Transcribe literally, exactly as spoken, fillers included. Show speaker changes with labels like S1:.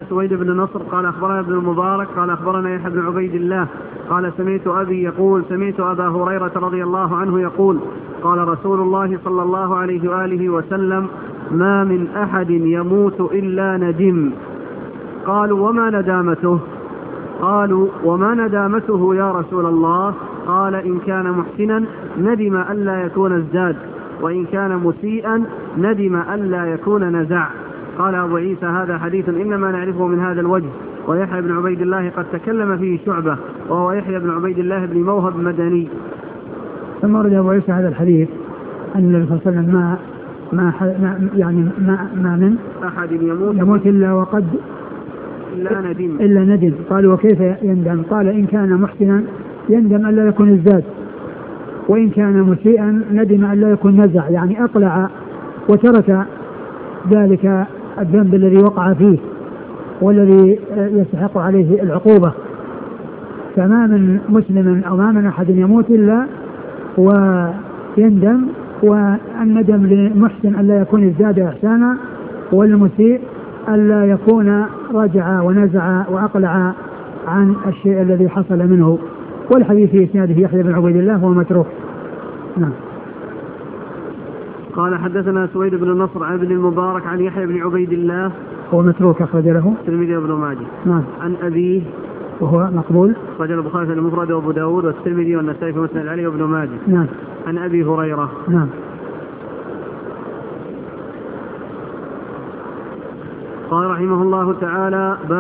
S1: سويد بن نصر قال أخبرنا ابن المبارك قال أخبرنا يحيى بن عبيد الله قال سمعت أبي يقول سمعت أبا هريرة رضي الله عنه يقول قال رسول الله صلى الله عليه وآله وسلم ما من أحد يموت إلا ندم. قالوا وما ندامته؟ قالوا وما ندامته يا رسول الله؟ قال إن كان محسنا ندم ألا يكون ازداد، وإن كان مسيئا ندم ألا يكون نزع. قال أبو عيسى هذا حديث إنما نعرفه من هذا الوجه، ويحيى بن عبيد الله قد تكلم فيه شعبة وهو يحيى بن عبيد الله بن موهب مدني.
S2: ثم رد أبو عيسى هذا الحديث أن النبي صلى الله عليه وسلم ما ما يعني ما, ما من
S1: أحد يموت,
S2: يموت إلا وقد
S1: إلا ندم.
S2: إلا ندم. قال وكيف يندم؟ قال إن كان محسنا يندم ألا يكون ازداد، وإن كان مسيئا ندم ألا يكون نزع، يعني أقلع وترك ذلك الذنب الذي وقع فيه والذي يستحق عليه العقوبة. فما من مسلم أو ما من أحد يموت إلا ويندم، والندم للمحسن ألا يكون ازداد إحسانا، والمسيء ألا يكون رجع ونزع وأقلع عن الشيء الذي حصل منه. والحديث في إسناده يحيى بن عبيد الله وهو متروك. نعم.
S1: قال حدثنا سويد بن نصر عن ابن المبارك عن يحيى بن عبيد الله
S2: هو متروك أخرج له
S1: الترمذي وابن ماجه.
S2: نعم.
S1: عن أبيه
S2: وهو مقبول
S1: أخرج البخاري في المفرد وأبو داود والترمذي والنسائي في مسند علي وابن ماجه.
S2: نعم.
S1: عن أبي هريرة.
S2: نعم.
S1: قال رحمه الله تعالى